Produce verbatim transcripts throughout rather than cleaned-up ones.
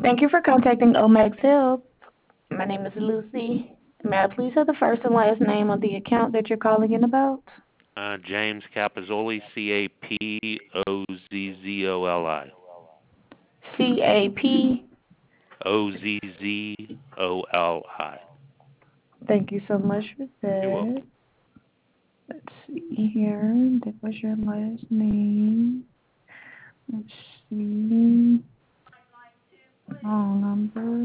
Thank you for contacting Omax Help. My name is Lucy. May I please have the first and last name on the account that you're calling in about? Uh, James Capozzoli, C A P O Z Z O L I. C A P. O Z Z O L I. Thank you so much for You're that. welcome. Let's see here. That was your last name. Let's see. Wrong number.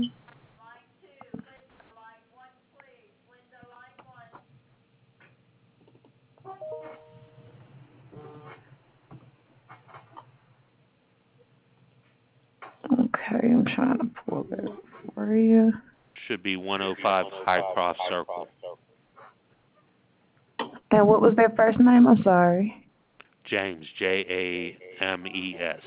Okay, I'm trying to pull that up for you. Should be one oh five Highcroft Circle. And what was that first name? I'm sorry. James, J A M E S.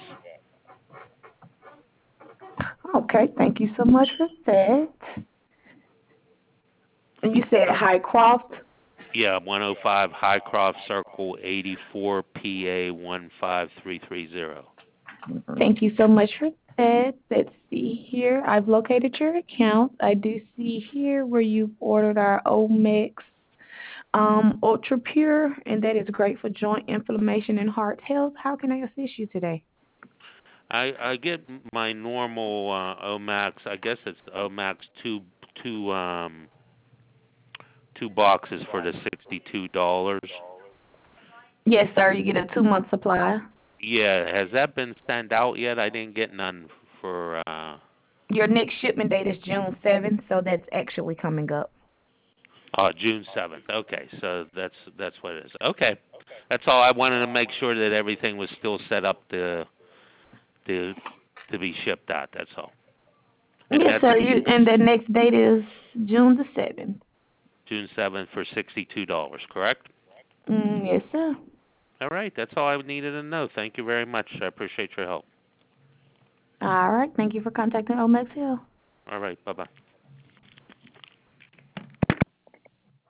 Okay, thank you so much for that. And you said Highcroft? Yeah, one oh five Highcroft Circle, eighty-four P A one five three three zero. Thank you so much for that. Let's see here. I've located your account. I do see here where you've ordered our Omex um, Ultra Pure, and that is great for joint inflammation and heart health. How can I assist you today? I I get my normal uh, Omax. I guess it's Omax two two um two boxes for the sixty-two dollars. Yes, sir. You get a two month supply. Yeah, has that been sent out yet? I didn't get none for uh Your next shipment date is June seventh, so that's actually coming up. oh June seventh. Okay, so that's that's what it is. Okay, that's all. I wanted to make sure that everything was still set up to to to be shipped out. That's all. And Yes, that's sir. You, and the next date is June the seventh. June seventh for sixty-two dollars. Correct? Mm, yes, sir. All right, that's all I needed to know. Thank you very much. I appreciate your help. All right. Thank you for contacting Omex Hill. All right, bye bye.